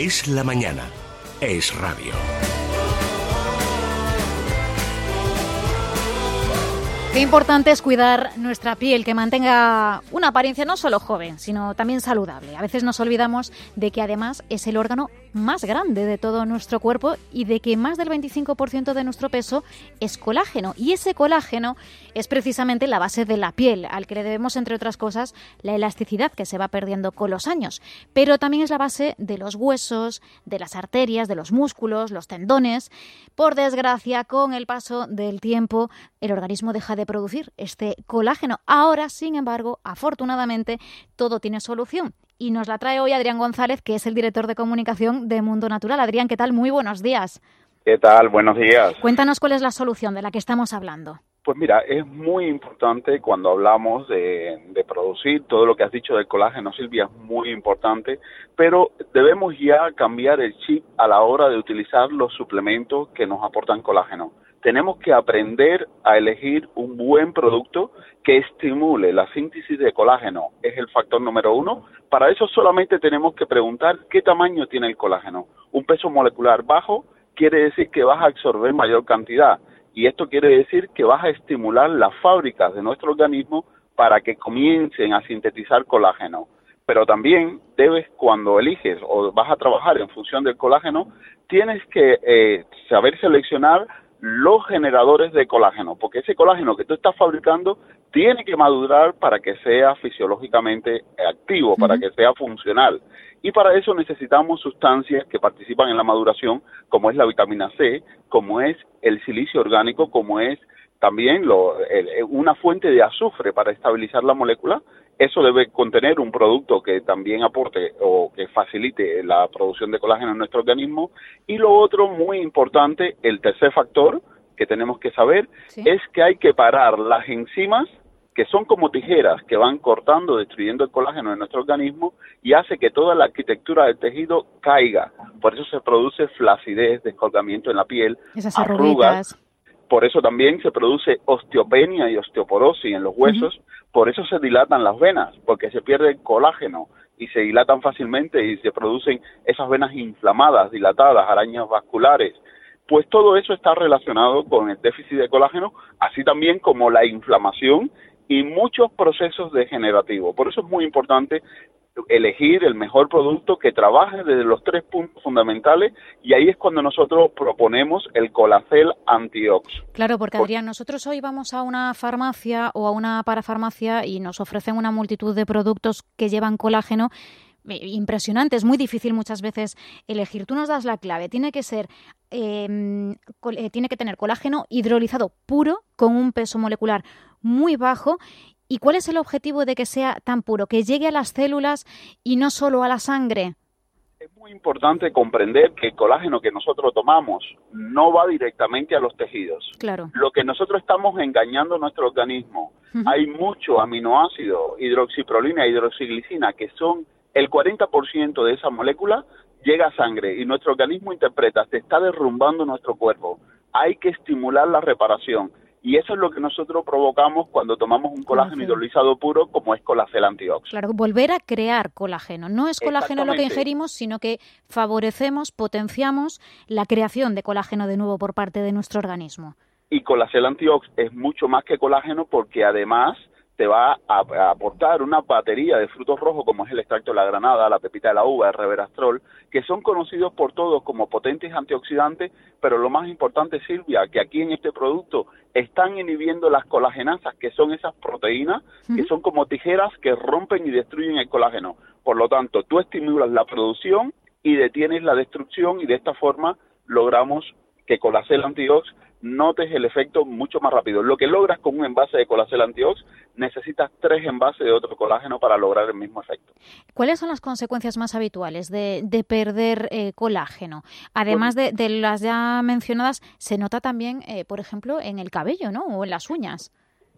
Es la mañana. Es radio. Qué importante es cuidar nuestra piel, que mantenga una apariencia no solo joven, sino también saludable. A veces nos olvidamos de que además es el órgano más grande de todo nuestro cuerpo y de que más del 25% de nuestro peso es colágeno. Y ese colágeno es precisamente la base de la piel, al que le debemos, entre otras cosas, la elasticidad que se va perdiendo con los años. Pero también es la base de los huesos, de las arterias, de los músculos, los tendones. Por desgracia, con el paso del tiempo, el organismo deja de producir este colágeno. Ahora, sin embargo, afortunadamente, todo tiene solución. Y nos la trae hoy Adrián González, que es el director de comunicación de Mundo Natural. Adrián, ¿qué tal? Muy buenos días. ¿Qué tal? Buenos días. Cuéntanos cuál es la solución de la que estamos hablando. Pues mira, es muy importante cuando hablamos de producir todo lo que has dicho del colágeno, Silvia, es muy importante, pero debemos ya cambiar el chip a la hora de utilizar los suplementos que nos aportan colágeno. Tenemos que aprender a elegir un buen producto que estimule la síntesis de colágeno. Es el factor número 1. Para eso solamente tenemos que preguntar qué tamaño tiene el colágeno. Un peso molecular bajo quiere decir que vas a absorber mayor cantidad. Y esto quiere decir que vas a estimular las fábricas de nuestro organismo para que comiencen a sintetizar colágeno. Pero también debes, cuando eliges o vas a trabajar en función del colágeno, tienes que saber seleccionar los generadores de colágeno, porque ese colágeno que tú estás fabricando tiene que madurar para que sea fisiológicamente activo, para que sea funcional. Y para eso necesitamos sustancias que participan en la maduración, como es la vitamina C, como es el silicio orgánico, como es también una fuente de azufre para estabilizar la molécula. Eso debe contener un producto que también aporte o que facilite la producción de colágeno en nuestro organismo. Y lo otro, muy importante, el tercer factor que tenemos que saber, es que hay que parar las enzimas, que son como tijeras que van cortando, destruyendo el colágeno en nuestro organismo y hace que toda la arquitectura del tejido caiga. Por eso se produce flacidez, descolgamiento en la piel, esas arrugas. Por eso también se produce osteopenia y osteoporosis en los huesos. Por eso se dilatan las venas, porque se pierde el colágeno y se dilatan fácilmente y se producen esas venas inflamadas, dilatadas, arañas vasculares. Pues todo eso está relacionado con el déficit de colágeno, así también como la inflamación y muchos procesos degenerativos. Por eso es muy importante elegir el mejor producto que trabaje desde los 3 puntos fundamentales, y ahí es cuando nosotros proponemos el Colacel Antiox. Claro, porque Adrián, nosotros hoy vamos a una farmacia o a una parafarmacia y nos ofrecen una multitud de productos que llevan colágeno impresionante. Es muy difícil muchas veces elegir. Tú nos das la clave. Tiene que ser, tiene que tener colágeno hidrolizado puro con un peso molecular muy bajo. ¿Y cuál es el objetivo de que sea tan puro? Que llegue a las células y no solo a la sangre. Es muy importante comprender que el colágeno que nosotros tomamos no va directamente a los tejidos. Claro. Lo que nosotros estamos engañando a nuestro organismo. Hay mucho aminoácido, hidroxiprolina e hidroxiglicina, que son el 40% de esa molécula, llega a sangre y nuestro organismo interpreta, se está derrumbando nuestro cuerpo. Hay que estimular la reparación. Y eso es lo que nosotros provocamos cuando tomamos un colágeno hidrolizado puro, como es Colacel Antiox. Claro, volver a crear colágeno. No es colágeno lo que ingerimos, sino que favorecemos, potenciamos la creación de colágeno de nuevo por parte de nuestro organismo. Y Colacel Antiox es mucho más que colágeno, porque además te va a aportar una batería de frutos rojos, como es el extracto de la granada, la pepita de la uva, el resveratrol, que son conocidos por todos como potentes antioxidantes, pero lo más importante, Silvia, que aquí en este producto están inhibiendo las colagenasas, que son esas proteínas, que son como tijeras que rompen y destruyen el colágeno. Por lo tanto, tú estimulas la producción y detienes la destrucción, y de esta forma logramos que Colacel Antiox notes el efecto mucho más rápido. Lo que logras con un envase de Colacel Antiox, necesitas 3 envases de otro colágeno para lograr el mismo efecto. ¿Cuáles son las consecuencias más habituales de perder colágeno? Además de las ya mencionadas, se nota también, por ejemplo, en el cabello, ¿no? O en las uñas.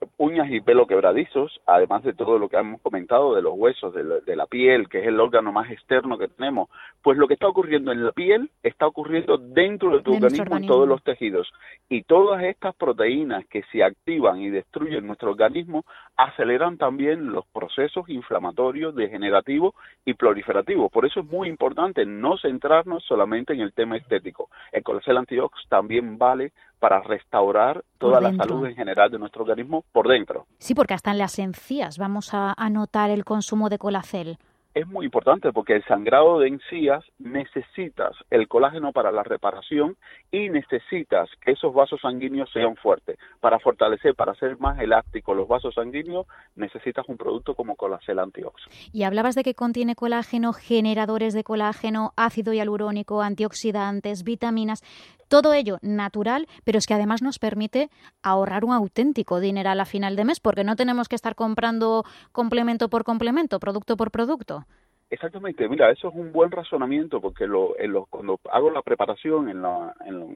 uñas y pelo quebradizos, además de todo lo que hemos comentado de los huesos, de la piel, que es el órgano más externo que tenemos. Pues lo que está ocurriendo en la piel está ocurriendo dentro de tu organismo, en todos los tejidos. Y todas estas proteínas que se activan y destruyen nuestro organismo aceleran también los procesos inflamatorios, degenerativos y proliferativos. Por eso es muy importante no centrarnos solamente en el tema estético. El Colacel Antiox también vale para restaurar toda la salud en general de nuestro organismo por dentro. Sí, porque hasta en las encías vamos a notar el consumo de Colacel. Es muy importante porque el sangrado de encías necesitas el colágeno para la reparación y necesitas que esos vasos sanguíneos sean fuertes. Para fortalecer, para hacer más elásticos los vasos sanguíneos, necesitas un producto como Colacel Antiox. Y hablabas de que contiene colágeno, generadores de colágeno, ácido hialurónico, antioxidantes, vitaminas, todo ello natural, pero es que además nos permite ahorrar un auténtico dineral a final de mes, porque no tenemos que estar comprando complemento por complemento, producto por producto. Exactamente, mira, eso es un buen razonamiento porque cuando hago la preparación a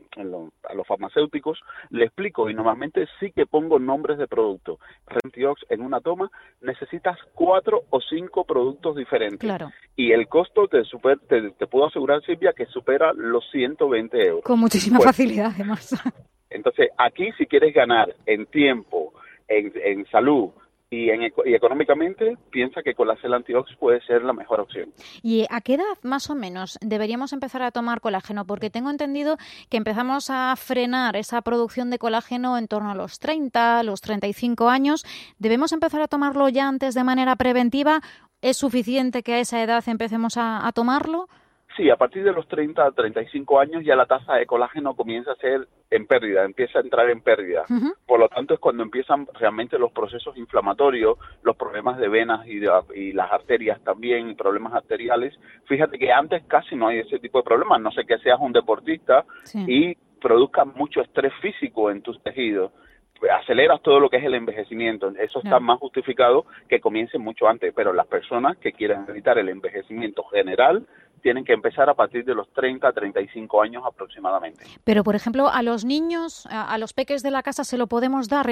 los farmacéuticos, le explico y normalmente sí que pongo nombres de productos. Antiox en una toma necesitas 4 o 5 productos diferentes. Claro. Y el costo te puedo asegurar, Silvia, que supera los 120 euros. Con muchísima facilidad, además. Entonces, aquí si quieres ganar en tiempo, en salud, y económicamente, piensa que Colacel Antiox puede ser la mejor opción. ¿Y a qué edad, más o menos, deberíamos empezar a tomar colágeno? Porque tengo entendido que empezamos a frenar esa producción de colágeno en torno a los 30, los 35 años. ¿Debemos empezar a tomarlo ya antes de manera preventiva? ¿Es suficiente que a esa edad empecemos a tomarlo? Sí, a partir de los 30 a 35 años ya la tasa de colágeno comienza a ser en pérdida, empieza a entrar en pérdida. Uh-huh. Por lo tanto, es cuando empiezan realmente los procesos inflamatorios, los problemas de venas y las arterias también, problemas arteriales. Fíjate que antes casi no hay ese tipo de problemas, no sé que seas un deportista y produzcas mucho estrés físico en tus tejidos. Aceleras todo lo que es el envejecimiento. Eso está más justificado que comience mucho antes, pero las personas que quieran evitar el envejecimiento general tienen que empezar a partir de los 30 a 35 años aproximadamente. Pero, por ejemplo, a los niños, a los peques de la casa, ¿se lo podemos dar?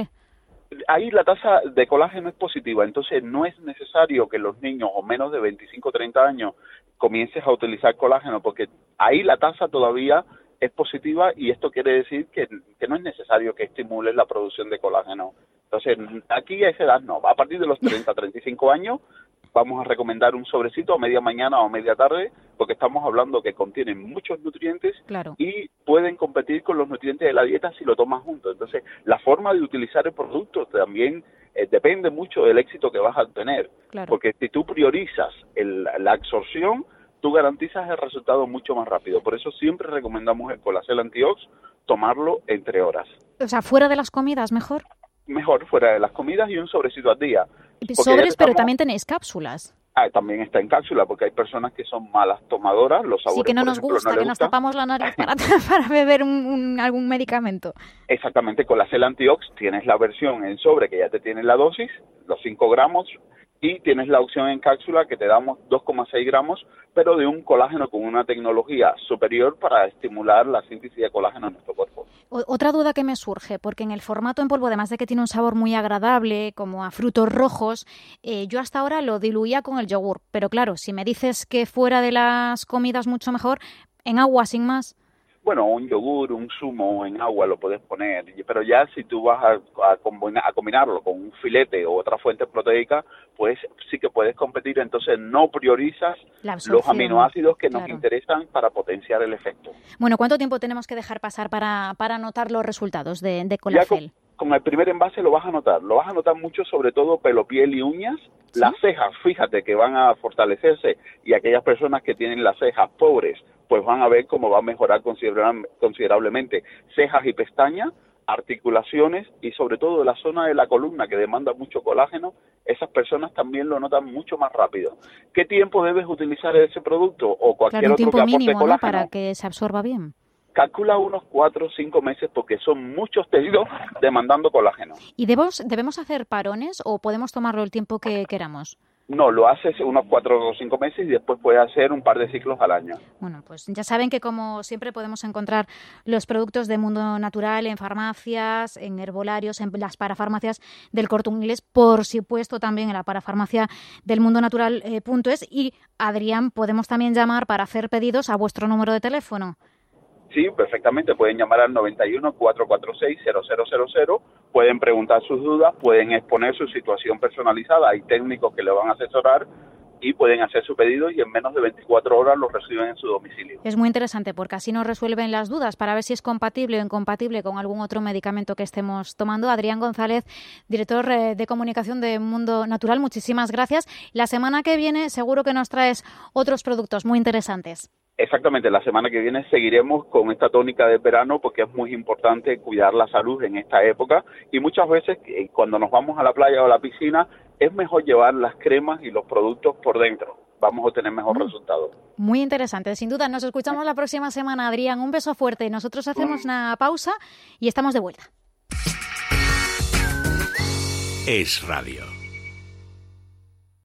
Ahí la tasa de colágeno es positiva, entonces no es necesario que los niños o menos de 25 o 30 años comiences a utilizar colágeno, porque ahí la tasa todavía es positiva y esto quiere decir que no es necesario que estimules la producción de colágeno. Entonces, aquí a esa edad no. A partir de los 30 a 35 años vamos a recomendar un sobrecito a media mañana o media tarde, porque estamos hablando que contienen muchos nutrientes y pueden competir con los nutrientes de la dieta si lo tomas juntos. Entonces, la forma de utilizar el producto también depende mucho del éxito que vas a tener, porque si tú priorizas la absorción, tú garantizas el resultado mucho más rápido. Por eso siempre recomendamos el Colacel Antiox, tomarlo entre horas. O sea, ¿fuera de las comidas mejor? Mejor fuera de las comidas y un sobrecito al día. Sobres, pero también tenéis cápsulas. También está en cápsula, porque hay personas que son malas tomadoras, los sabores, sí, que no nos ejemplo, gusta, no que nos tapamos la nariz para beber algún medicamento. Exactamente, Colacel Antiox tienes la versión en sobre que ya te tiene la dosis, los 5 gramos, y tienes la opción en cápsula que te damos 2,6 gramos, pero de un colágeno con una tecnología superior para estimular la síntesis de colágeno en nuestro cuerpo. Otra duda que me surge, porque en el formato en polvo, además de que tiene un sabor muy agradable, como a frutos rojos, yo hasta ahora lo diluía con el yogur, pero claro, si me dices que fuera de las comidas mucho mejor, en agua sin más. Bueno, un yogur, un zumo en agua lo puedes poner, pero ya si tú vas a combinarlo con un filete o otra fuente proteica, pues sí que puedes competir, entonces no priorizas los aminoácidos que nos interesan para potenciar el efecto. Bueno, ¿cuánto tiempo tenemos que dejar pasar para notar los resultados de Colacel? Con el primer envase lo vas a notar mucho, sobre todo pelo, piel y uñas. ¿Sí? Las cejas, fíjate que van a fortalecerse, y aquellas personas que tienen las cejas pobres, pues van a ver cómo va a mejorar considerablemente cejas y pestañas, articulaciones y sobre todo la zona de la columna que demanda mucho colágeno. Esas personas también lo notan mucho más rápido. ¿Qué tiempo debes utilizar ese producto o cualquier otro que aporte mínimo, colágeno? ¿no? Para que se absorba bien. Calcula unos 4 o 5 meses porque son muchos tejidos demandando colágeno. ¿Y debemos hacer parones o podemos tomarlo el tiempo que queramos? No, lo haces unos 4 o 5 meses y después puedes hacer un par de ciclos al año. Bueno, pues ya saben que como siempre podemos encontrar los productos de Mundo Natural en farmacias, en herbolarios, en las parafarmacias del Corte Inglés, por supuesto también en la parafarmacia del mundonatural.es. Y Adrián, podemos también llamar para hacer pedidos a vuestro número de teléfono. Sí, perfectamente. Pueden llamar al 91-446-0000, pueden preguntar sus dudas, pueden exponer su situación personalizada. Hay técnicos que le van a asesorar y pueden hacer su pedido y en menos de 24 horas los reciben en su domicilio. Es muy interesante porque así nos resuelven las dudas para ver si es compatible o incompatible con algún otro medicamento que estemos tomando. Adrián González, director de comunicación de Mundo Natural, muchísimas gracias. La semana que viene seguro que nos traes otros productos muy interesantes. Exactamente, la semana que viene seguiremos con esta tónica de verano porque es muy importante cuidar la salud en esta época y muchas veces cuando nos vamos a la playa o a la piscina es mejor llevar las cremas y los productos por dentro. Vamos a obtener mejor resultado. Muy interesante, sin duda. Nos escuchamos la próxima semana, Adrián. Un beso fuerte. Nosotros hacemos una pausa y estamos de vuelta. Es Radio.